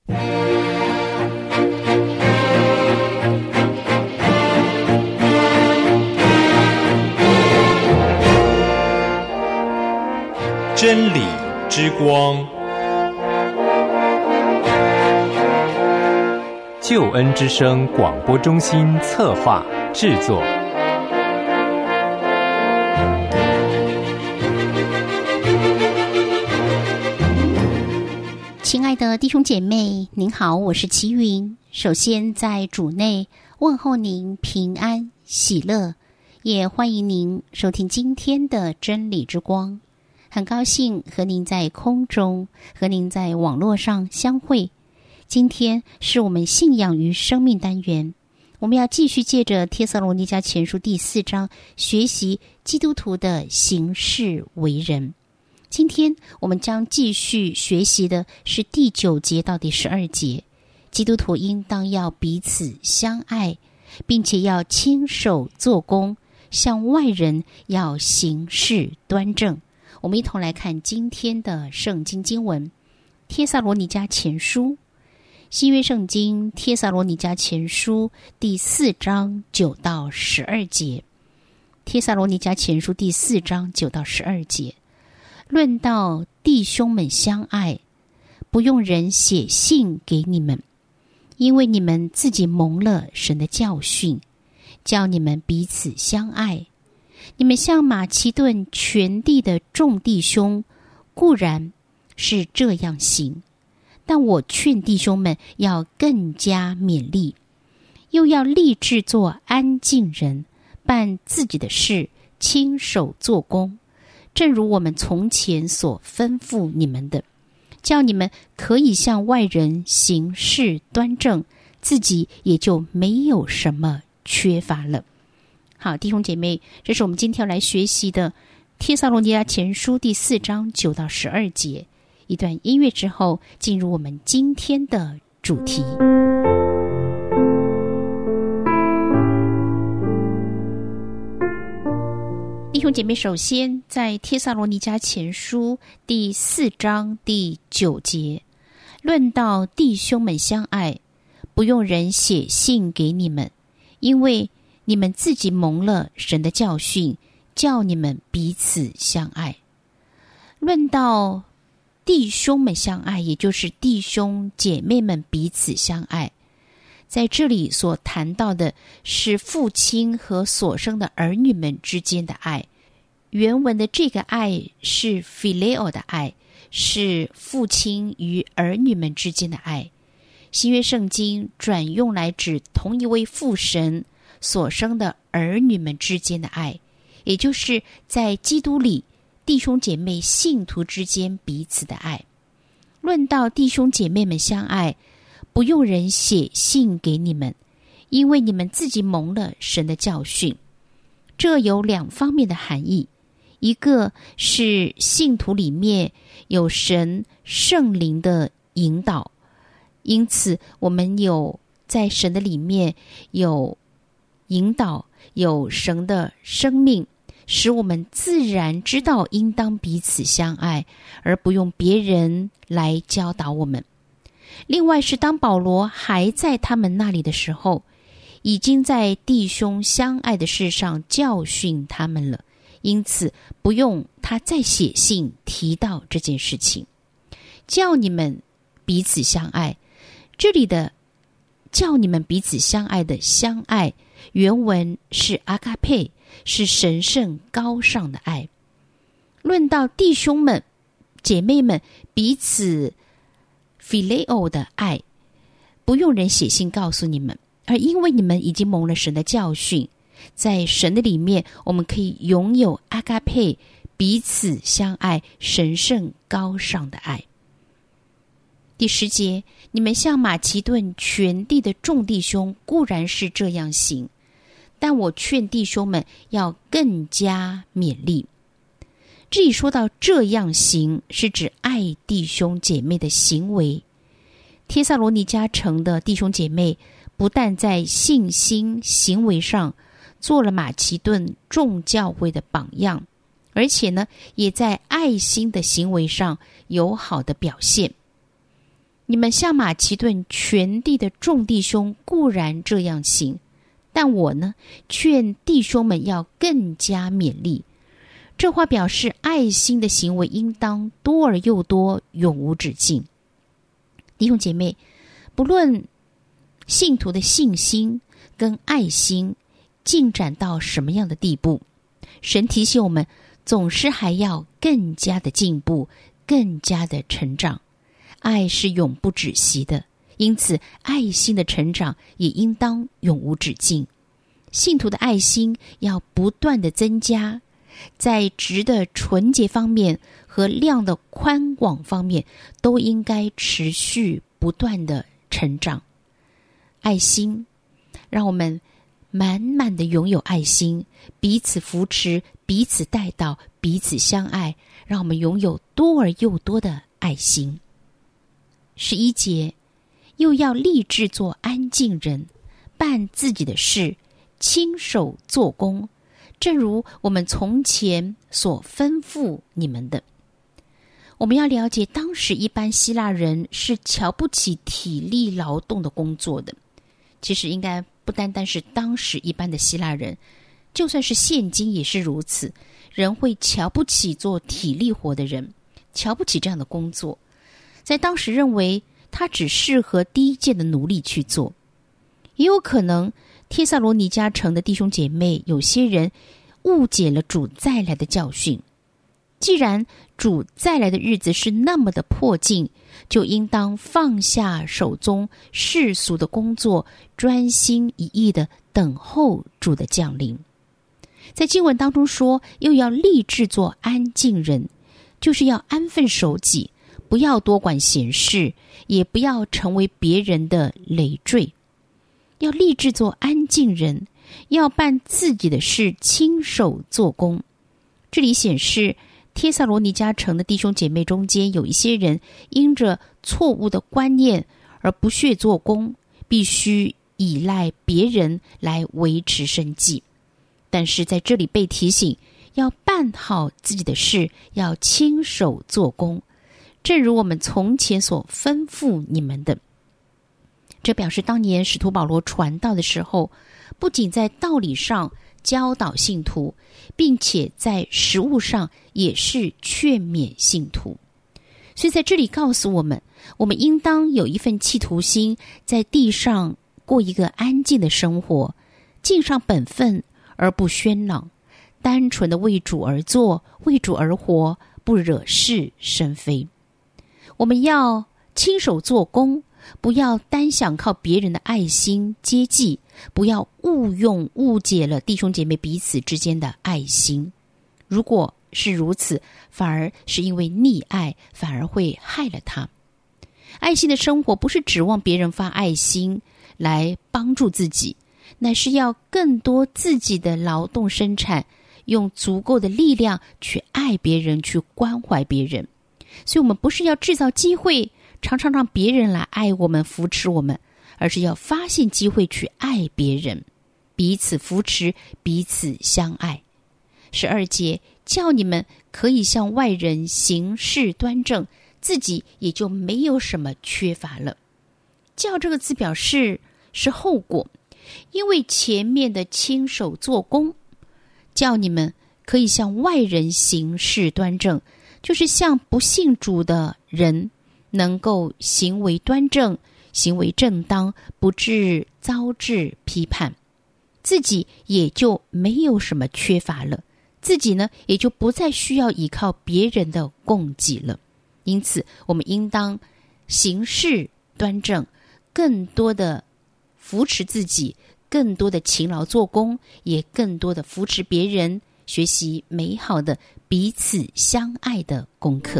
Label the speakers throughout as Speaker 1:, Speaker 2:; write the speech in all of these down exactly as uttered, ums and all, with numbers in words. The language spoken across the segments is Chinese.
Speaker 1: 真理之光，
Speaker 2: 救恩之声广播中心策划制作。
Speaker 3: 亲爱的弟兄姐妹，您好，我是齐云。首先在主内问候您平安喜乐，也欢迎您收听今天的真理之光。很高兴和您在空中，和您在网络上相会。今天是我们信仰与生命单元，我们要继续借着帖撒罗尼迦前书第四章学习基督徒的行事为人。今天我们将继续学习的是第九节到第十二节，基督徒应当要彼此相爱，并且要亲手做工，向外人要行事端正。我们一同来看今天的圣经经文，帖撒罗尼迦前书，新约圣经帖撒罗尼迦前书第四章九到十二节。帖撒罗尼迦前书第四章九到十二节，论到弟兄们相爱，不用人写信给你们，因为你们自己蒙了神的教训，叫你们彼此相爱。你们向马其顿全地的众弟兄固然是这样行，但我劝弟兄们要更加勉励，又要立志做安静人，办自己的事，亲手做工，正如我们从前所吩咐你们的，叫你们可以向外人行事端正，自己也就没有什么缺乏了。好，弟兄姐妹，这是我们今天要来学习的帖撒罗尼迦前书第四章九到十二节。一段音乐之后，进入我们今天的主题。弟兄姐妹，首先在帖撒罗尼迦前书第四章第九节，论到弟兄们相爱，不用人写信给你们，因为你们自己蒙了神的教训，叫你们彼此相爱。论到弟兄们相爱，也就是弟兄姐妹们彼此相爱，在这里所谈到的是父亲和所生的儿女们之间的爱。原文的这个爱是 phileo 的爱，是父亲与儿女们之间的爱。新约圣经转用来指同一位父神所生的儿女们之间的爱，也就是在基督里弟兄姐妹信徒之间彼此的爱。论到弟兄姐妹们相爱，不用人写信给你们，因为你们自己蒙了神的教训。这有两方面的含义，一个是信徒里面有神圣灵的引导，因此我们有在神的里面有引导，有神的生命，使我们自然知道应当彼此相爱，而不用别人来教导我们。另外是当保罗还在他们那里的时候，已经在弟兄相爱的事上教训他们了，因此不用他再写信提到这件事情。叫你们彼此相爱，这里的叫你们彼此相爱的相爱，原文是阿嘎佩，是神圣高尚的爱。论到弟兄们姐妹们彼此 phileo 的爱，不用人写信告诉你们，而因为你们已经蒙了神的教训，在神的里面我们可以拥有阿嘎佩，彼此相爱，神圣高尚的爱。第十节，你们向马其顿全地的众弟兄固然是这样行，但我劝弟兄们要更加勉励。这里说到这样行，是指爱弟兄姐妹的行为。帖撒罗尼迦城的弟兄姐妹不但在信心行为上做了马其顿众教会的榜样，而且呢，也在爱心的行为上有好的表现。 你们像马其顿全地的众弟兄固然这样行，但我呢，劝弟兄们要更加勉励。这话表示爱心的行为应当多而又多，永无止境。弟兄姐妹，不论信徒的信心跟爱心进展到什么样的地步，神提醒我们总是还要更加的进步，更加的成长。爱是永不止息的，因此爱心的成长也应当永无止境。信徒的爱心要不断的增加，在质的纯洁方面和量的宽广方面都应该持续不断的成长。爱心让我们满满的拥有爱心，彼此扶持，彼此带到，彼此相爱，让我们拥有多而又多的爱心。十一节，又要立志做安静人，办自己的事，亲手做工，正如我们从前所吩咐你们的。我们要了解，当时一般希腊人是瞧不起体力劳动的工作的。其实应该不单单是当时一般的希腊人，就算是现今也是如此，人会瞧不起做体力活的人，瞧不起这样的工作。在当时认为他只适合低贱的奴隶去做。也有可能帖撒罗尼迦城的弟兄姐妹有些人误解了主再来的教训。既然主再来的日子是那么的迫近，就应当放下手中世俗的工作，专心一意的等候主的降临。在经文当中说，又要立志做安静人，就是要安分守己，不要多管闲事，也不要成为别人的累赘。要立志做安静人，要办自己的事，亲手做工。这里显示帖撒罗尼迦城的弟兄姐妹中间有一些人因着错误的观念而不屑做工，必须依赖别人来维持生计。但是在这里被提醒要办好自己的事，要亲手做工，正如我们从前所吩咐你们的。这表示当年使徒保罗传道的时候，不仅在道理上教导信徒，并且在实务上也是劝勉信徒。所以在这里告诉我们，我们应当有一份企图心，在地上过一个安静的生活，尽上本分而不喧嚷，单纯的为主而做，为主而活，不惹是生非。我们要亲手做工，不要单想靠别人的爱心接济，不要误用误解了弟兄姐妹彼此之间的爱心。如果是如此，反而是因为溺爱，反而会害了他。爱心的生活不是指望别人发爱心来帮助自己，乃是要更多自己的劳动生产，用足够的力量去爱别人，去关怀别人。所以我们不是要制造机会，常常让别人来爱我们，扶持我们，而是要发现机会去爱别人，彼此扶持，彼此相爱。十二节，叫你们可以向外人行事端正，自己也就没有什么缺乏了。叫这个字表示是后果，因为前面的亲手做工，叫你们可以向外人行事端正，就是向不信主的人能够行为端正，行为正当，不致遭致批判，自己也就没有什么缺乏了，自己呢也就不再需要依靠别人的供给了。因此我们应当行事端正，更多的扶持自己，更多的勤劳做工，也更多的扶持别人，学习美好的彼此相爱的功课。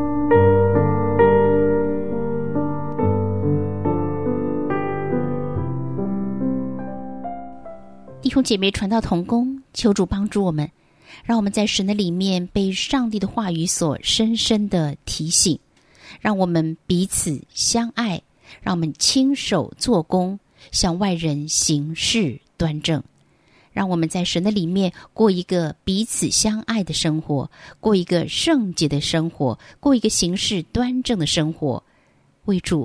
Speaker 3: 弟兄姐妹传道同工，求主帮助我们，让我们在神的里面被上帝的话语所深深的提醒，让我们彼此相爱，让我们亲手做工，向外人行事端正，让我们在神的里面过一个彼此相爱的生活，过一个圣洁的生活，过一个行事端正的生活，为主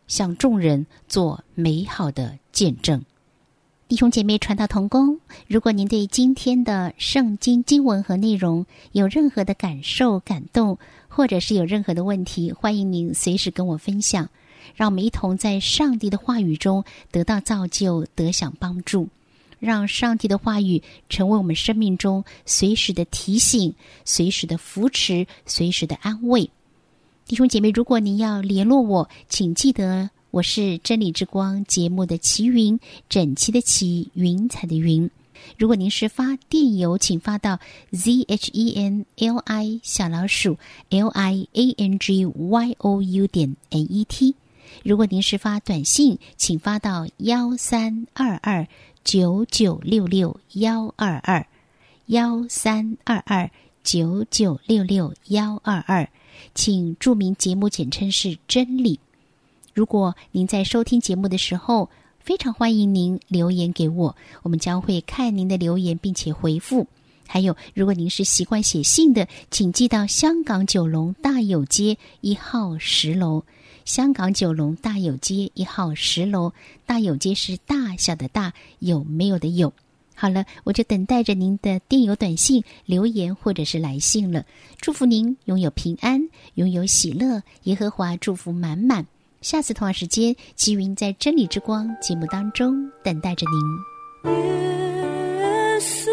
Speaker 3: 向众人做美好的见证。弟兄姐妹，传道同工，如果您对今天的圣经经文和内容有任何的感受、感动，或者是有任何的问题，欢迎您随时跟我分享，让我们一同在上帝的话语中得到造就，得享帮助，让上帝的话语成为我们生命中随时的提醒、随时的扶持、随时的安慰。弟兄姐妹，如果您要联络我，请记得我是真理之光节目的齐云，整齐的齐，云彩的云。如果您是发电邮，请发到 z h e n l i 小老鼠 l i a n g y o u 点 n e t。如果您是发短信，请发到幺三二二九九六六幺二二幺三二二九九六六幺二二，请注明节目简称是真理。如果您在收听节目的时候，非常欢迎您留言给我，我们将会看您的留言并且回复。还有，如果您是习惯写信的，请寄到香港九龙大有街一号十楼。香港九龙大有街一号十楼，大有街是大小的大，有没有的有。好了，我就等待着您的电邮、短信、留言或者是来信了。祝福您拥有平安，拥有喜乐，耶和华祝福满满。下次同样时间，齐云在真理之光节目当中等待着您。
Speaker 1: 耶稣，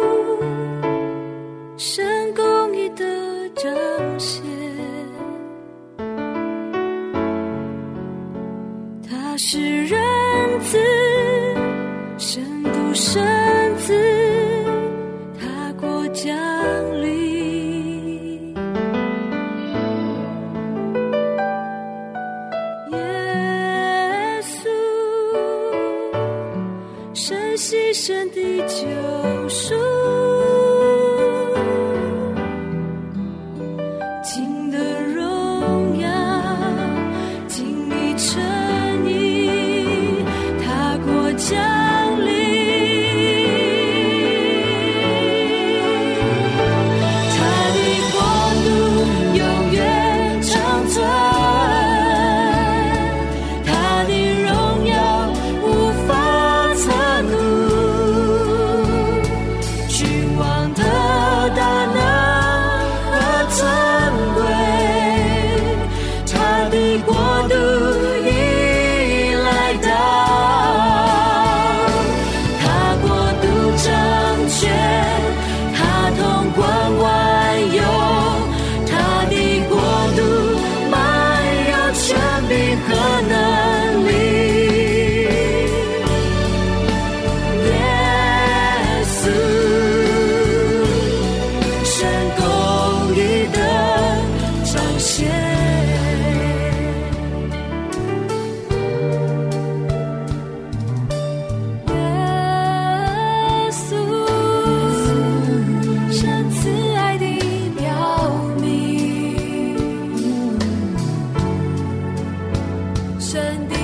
Speaker 1: 神公义的彰显，他是人子，神独生子，他国降临。牺牲的救赎，尽的荣耀，尽你诚意，他国降临，他的国度永远长存，他的荣耀无法测度。神的